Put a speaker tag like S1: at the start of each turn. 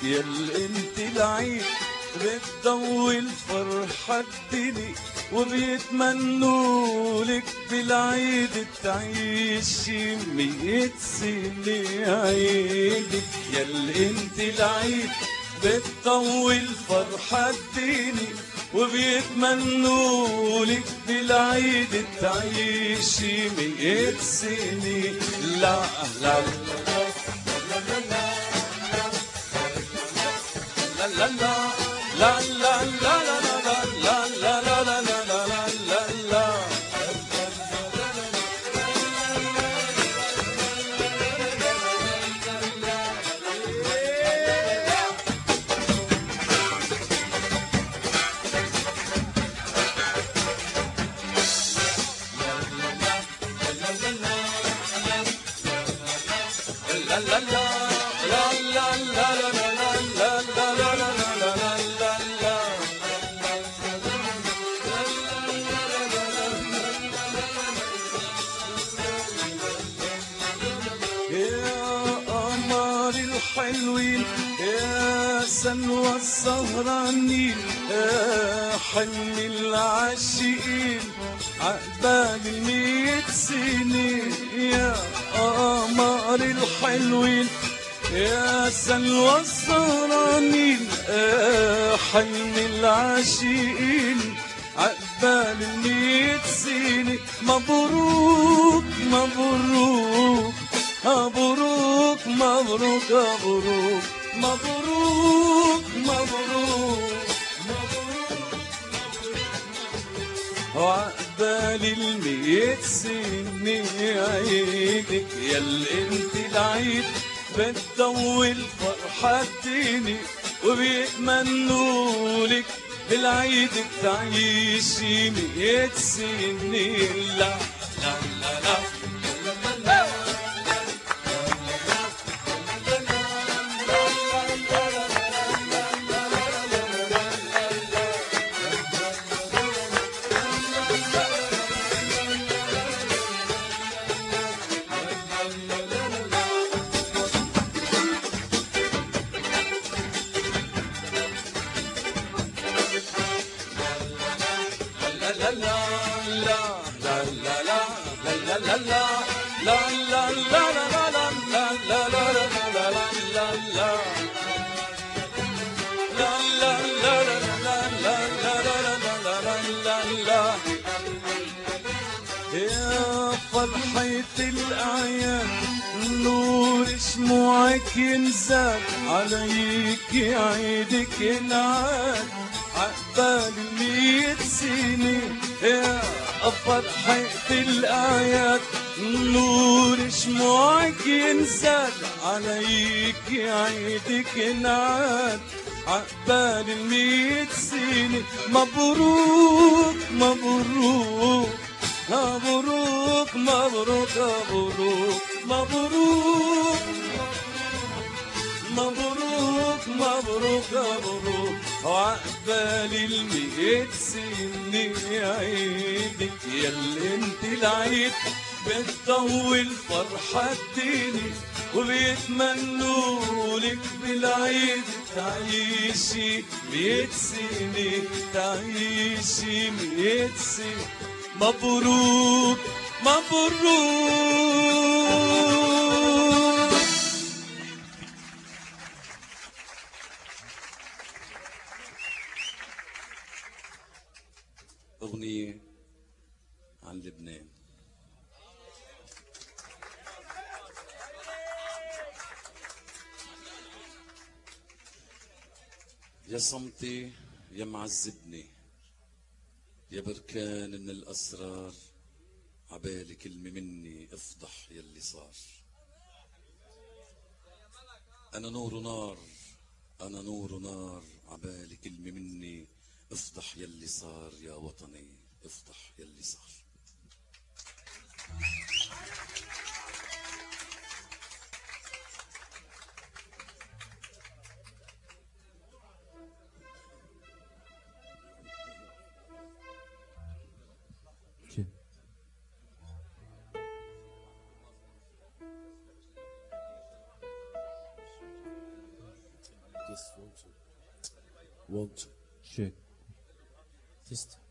S1: يل انت العيد بتضوي الفرحة الدنيا وبيتمنولك بالعيد تعيشي 100 سنة عيدك. يل انت العيد بتضوي الفرحة الدنيا وبيتمنولك بالعيد تعيشي 100 سنة. لا لا لا لا لا لا لا لا لا لا لا. حلوين يا سلوى السهرانين يا حلم العاشقين عقبال 100 سنة. يا قمر الحلوين يا سلوى السهرانين يا حلم العاشقين عقبال 100 سنة. مبروك مبروك مبروك مبروك مبروك مبروك مبروك وعقبال 100 سنة عيدك. يل انت العيد بتضوي الفرحة الدنيا وبيتمنولك بالعيد تعيشي 100 سنة. لا لا لا لا يا فرحة الأعياد نور شموعك ينزل عليك عيدك ينعاد عقبال 100 سنة. يا فرحة الأعياد نور شموعك ينزل عليك عيدك ينعاد عقبال 100 سنة. مبروك مبروك مبروك مبروك مبروك مبروك مبروك مبروك مبروك وعقبال 100 سنة عيدك. يل انت العيد بتضوي الفرحة الدنيا وبيتمنولك بالعيد تعيشي 100 سنة تعيشي 100 سنة. مبروك مبروك. أغنية عن لبنان. يا صمتي يا معذبني يا بركان من الأسرار عبالي كلمة مني افضح يلي صار. أنا نور نار أنا نور نار عبالي كلمة مني افضح يلي صار. يا وطني افضح يلي صار.
S2: 1 2
S3: check. Test.